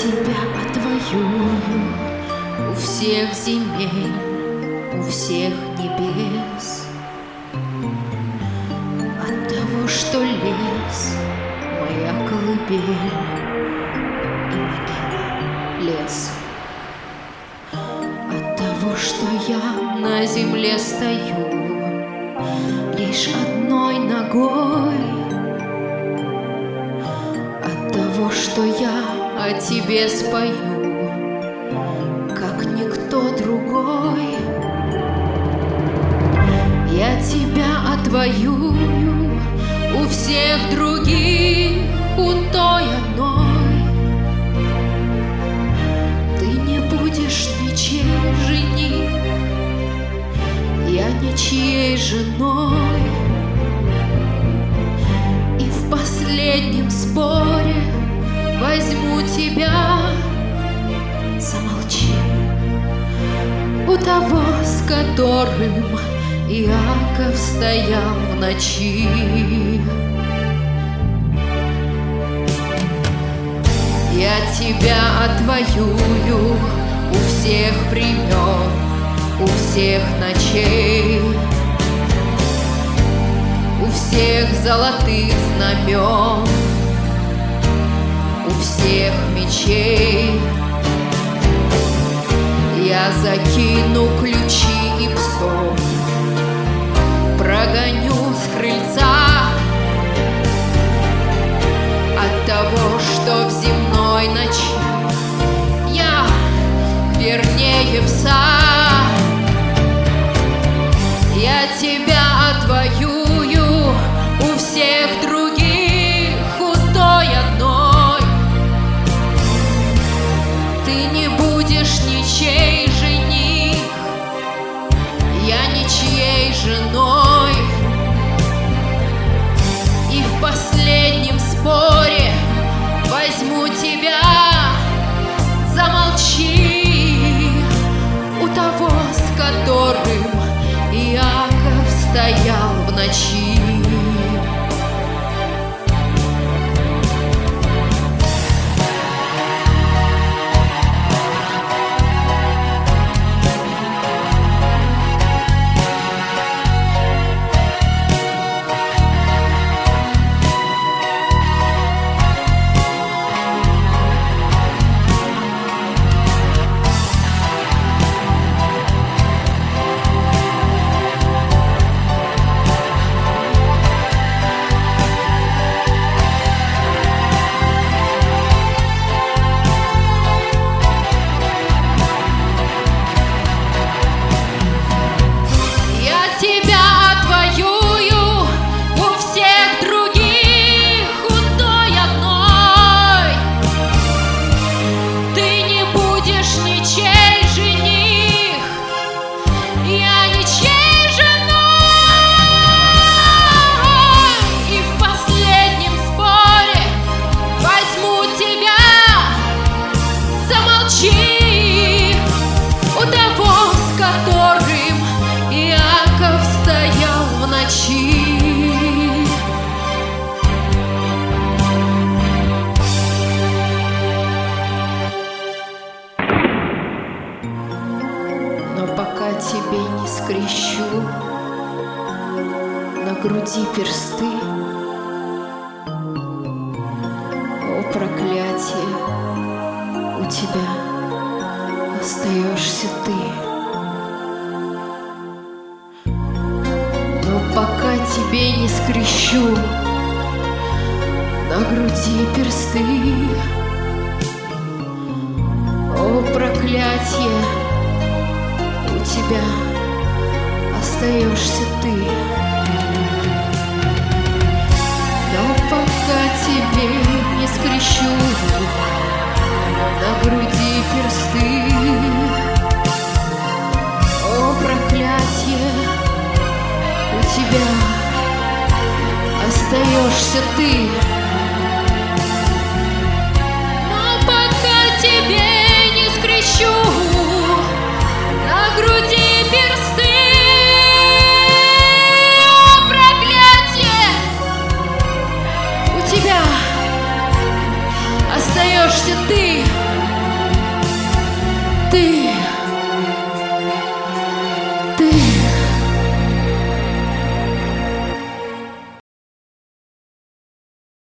тебя отвоюю у всех земель, у всех небес. От того, что лес моя колыбель и могила лес. От того, что я на земле стою лишь одной ногой. От того, что я о тебе спою, как никто другой. Я тебя отвоюю у всех других, у той одной. Ты не будешь ничьей жених, я ничьей женой. И в последнем споре возьму тебя, замолчи, у того, с которым Иаков стоял в ночи. Я тебя отвоюю у всех времен, у всех ночей, у всех золотых знамен, у всех мечей. Я закину ключи и псов, прогоню с крыльца от того, что в земной ночи я вернее пса. Я тебя отвоюю у всех других, у той одной. Ты не будешь ничьей жених, я ничьей женой. И в последнем споре возьму тебя, замолчи, у того, с которым Иаков стоял в ночи. Тебе не скрещу на груди персты. О, проклятие, у тебя остаешься ты. Но пока тебе не скрещу на груди персты, о, проклятие, у тебя остаешься ты. Но пока тебе не скрещу на груди персты, о, проклятие, у тебя остаешься ты. Но пока тебе не скрещу на груди персты, о, проклятие, у тебя остаешься ты. ты